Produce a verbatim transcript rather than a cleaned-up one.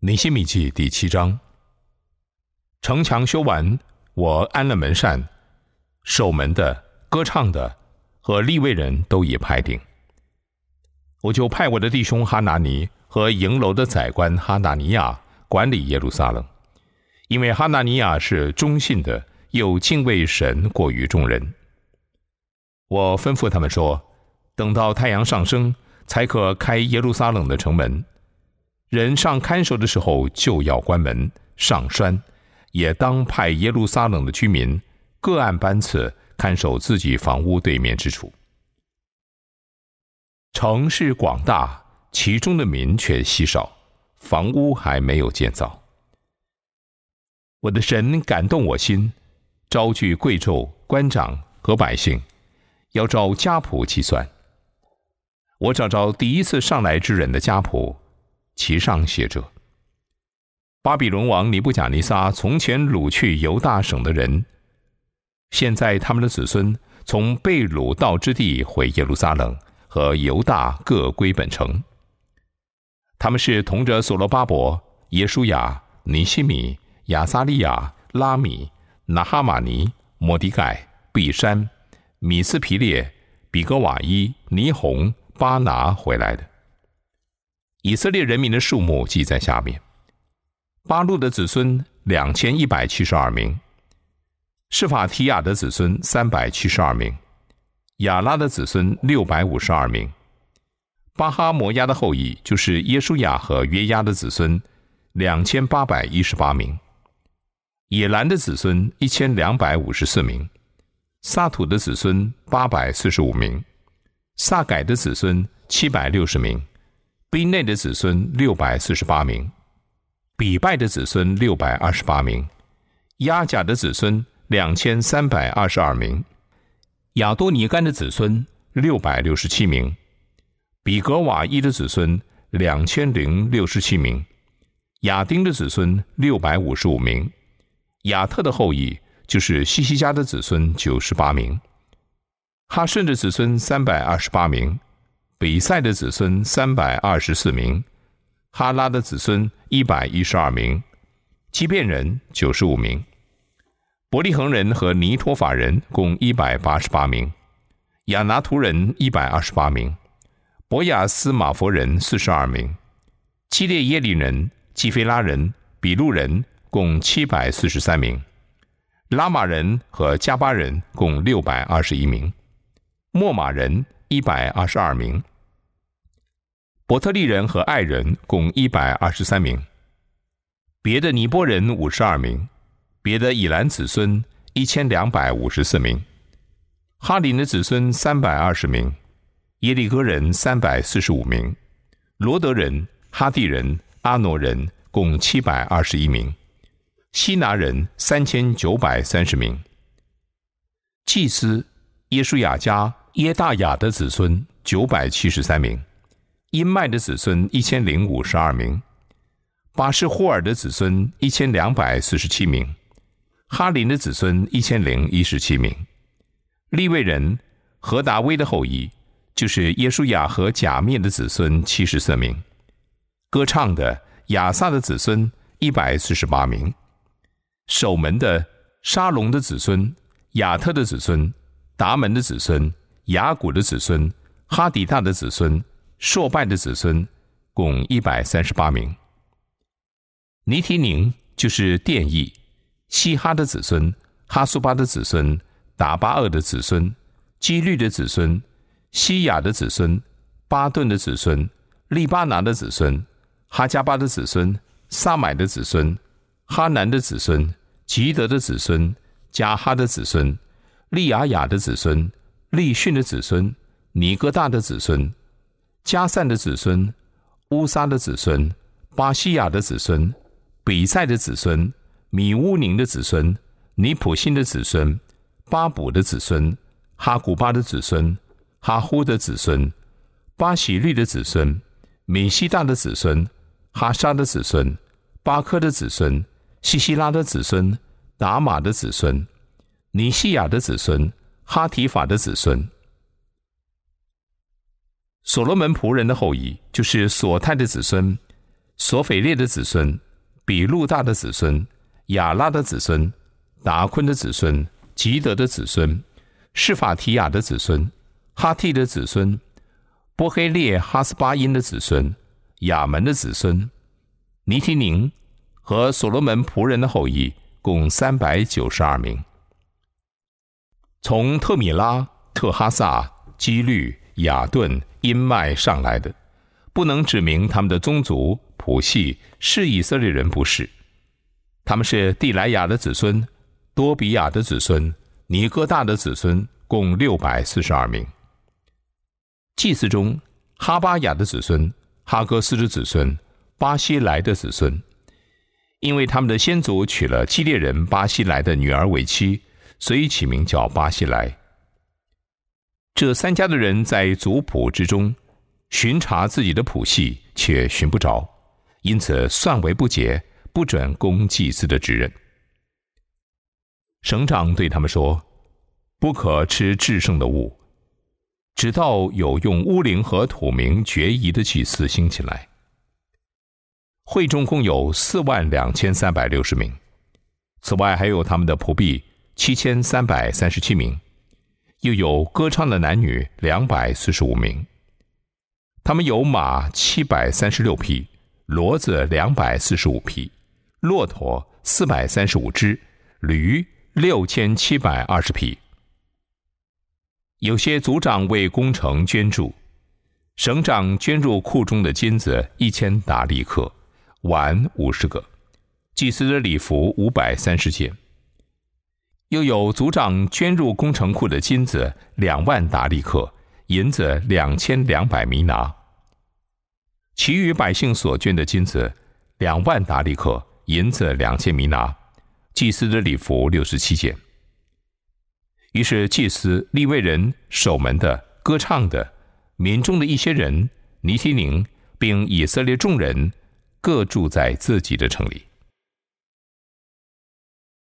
尼希米记第七章。城墙修完，我安了门扇，守门的、歌唱的和利未人都已派定。我就派我的弟兄哈拿尼和营楼的宰官哈拿尼亚管理耶路撒冷，因为哈拿尼亚是忠信的，又敬畏神过于众人。我吩咐他们说，等到太阳上升，才可开耶路撒冷的城门。人上看守的时候就要关门上栓，也当派耶路撒冷的居民各按班次看守自己房屋对面之处。城是广大，其中的民却稀少，房屋还没有建造。我的神感动我心，招聚贵胄、官长和百姓，要照家谱计算。我找着第一次上来之人的家谱，其上写着：巴比伦王尼布甲尼撒从前掳去犹大省的人，现在他们的子孙从被掳到之地回耶路撒冷和犹大各归本城。他们是同着所罗巴伯、耶书亚、尼希米、亚撒利亚、拉米、拿哈马尼、摩底改、毕山、米斯皮列、比格瓦伊、尼红、巴拿回来的。以色列人民的数目记在下面：巴路的子孙两千一百七十二名，示法提亚的子孙三百七十二名，亚拉的子孙六百五十二名，巴哈摩亚的后裔就是耶书亚和约押的子孙两千八百一十八名，野兰的子孙一千两百五十四名，撒土的子孙八百四十五名，撒改的子孙七百六十名，宾内的子孙六百四十八名，比拜的子孙六百二十八名，亚甲的子孙两千三百二十二名，亚多尼干的子孙六百六十七名，比格瓦伊的子孙两千零六十七名，亚丁的子孙六百五十五名，亚特的后裔就是西西家的子孙九十八名，哈顺的子孙三百二十八名，比赛的子孙三百二十四名，哈拉的子孙一百一十二名，基遍人九十五名，伯利恒人和尼托法人共一百八十八名，亚拿图人一百二十八名，伯亚斯马佛人四十二名，基列耶利人、基菲拉人、比路人共七百四十三名，拉玛人和加巴人共六百二十一名，莫马人一百二十二名，伯特利人和爱人共一百二十三名，别的尼波人五十二名，别的以兰子孙一千两百五十四名，哈林的子孙三百二十名，耶利哥人三百四十五名，罗德人、哈地人、阿挪人共七百二十一名，希拿人三千九百三十名，祭司耶书亚家耶大雅的子孙九百七十三名，因麦的子孙一千零五十二名，巴士霍尔的子孙一千两百四十七名，哈林的子孙一千零一十七名，利未人何达威的后裔就是耶书亚和甲面的子孙七十四名，歌唱的亚萨的子孙一百四十八名，守门的沙龙的子孙、亚特的子孙、达门的子孙、雅古的子孙、哈底大的子孙、朔拜的子孙共一百三十八名。尼提宁就是殿役，希哈的子孙、哈苏巴的子孙、达巴厄的子孙、基律的子孙、西亚的子孙、巴顿的子孙、利巴拿的子孙、哈加巴的子孙、撒买的子孙、哈南的子孙、吉德的子孙、加哈的子孙、利亚雅的子孙、利逊的子孙、尼哥大的子孙、加散的子孙、乌撒的子孙、巴西亚的子孙、比赛的子孙、米乌宁的子孙、尼普辛的子孙、巴卜的子孙、哈古巴的子孙、哈呼的子孙、巴喜律的子孙、米西大的子孙、哈沙的子孙、巴科的子孙、西西拉的子孙、达玛的子孙、尼西亚的子孙、哈提法的子孙。所罗门仆人的后裔就是索泰的子孙、 索斐列的子孙，比路大的子孙，亚拉的子孙，达昆的子孙，吉德的子孙，示法提亚的子孙，哈替的子孙，波黑列哈斯巴因的子孙，亚门的子孙，尼提宁和所罗门仆人的后裔，共三百九十二名。从特米拉、特哈萨、基律、雅顿、因麦上来的，不能指明他们的宗族谱系是以色列人不是。他们是地莱雅的子孙，多比亚的子孙，尼哥大的子孙，共六百四十二名。祭司中，哈巴雅的子孙，哈哥斯的子孙，巴西来的子孙，因为他们的先祖娶了基列人巴西来的女儿为妻，所以起名叫巴西来。这三家的人在族谱之中巡查自己的谱系，却寻不着，因此算为不洁，不准供祭司的职任。省长对他们说：不可吃至圣的物，直到有用乌灵和土明决疑的祭司兴起来。会中共有四万两千三百六十名，此外还有他们的仆婢七千三百三十七名，又有歌唱的男女两百四十五名。他们有马七百三十六匹，骡子两百四十五匹，骆驼四百三十五只，驴六千七百二十匹。有些族长为工程捐助，省长捐入库中的金子一千达利克，碗五十个，祭司的礼服五百三十件。又有族长捐入工程库的金子两万达利克，银子两千两百弥拿。其余百姓所捐的金子两万达利克，银子两千弥拿，祭司的礼服六十七件。于是祭司、利未人、守门的、歌唱的、民众的一些人、尼提宁，并以色列众人，各住在自己的城里。